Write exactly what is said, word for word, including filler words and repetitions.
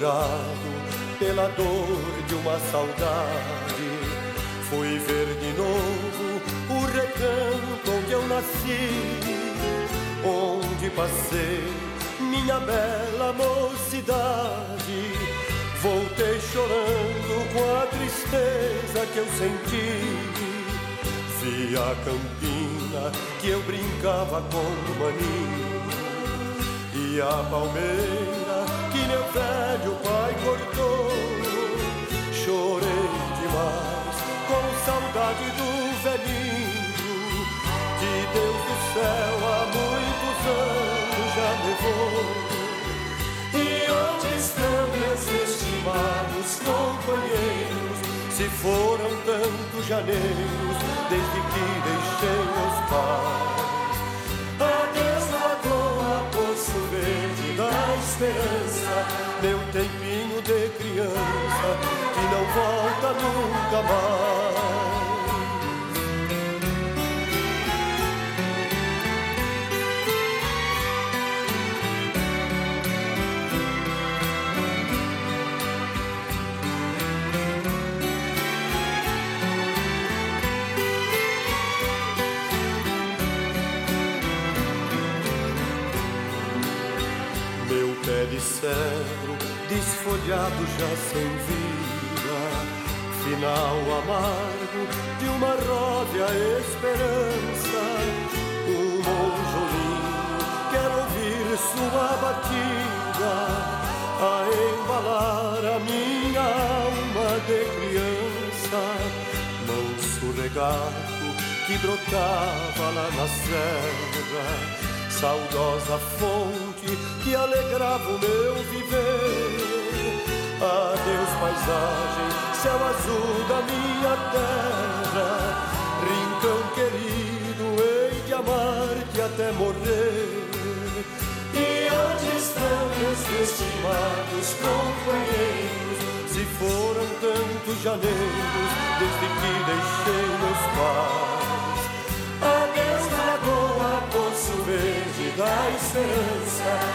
torturado pela dor de uma saudade, fui ver de novo o recanto onde eu nasci, onde passei minha bela mocidade. Voltei chorando com a tristeza que eu senti, vi a campina que eu brincava com maninho e a palmeira que meu velho pai cortou. Chorei demais com saudade do velhinho, que Deus do céu há muitos anos já levou. E onde estão meus estimados companheiros, se foram tantos janeiros desde que deixei meus pais? Adeus lagoa, poço verde da esperança, meu tempinho de criança que não volta nunca mais. Pé de cedro, desfolhado já sem vida, final amargo de uma róvia esperança. Um monjolinho quer ouvir sua batida, a embalar a minha alma de criança. Manso regato que brotava lá na serra, saudosa fonte que alegrava o meu viver. Adeus paisagem, céu azul da minha terra, rincão querido, hei de amar-te até morrer. E onde estão meus estimados companheiros, se foram tantos janeiros desde que deixei meus pais? Adeus lagoa, poço verde da esperança,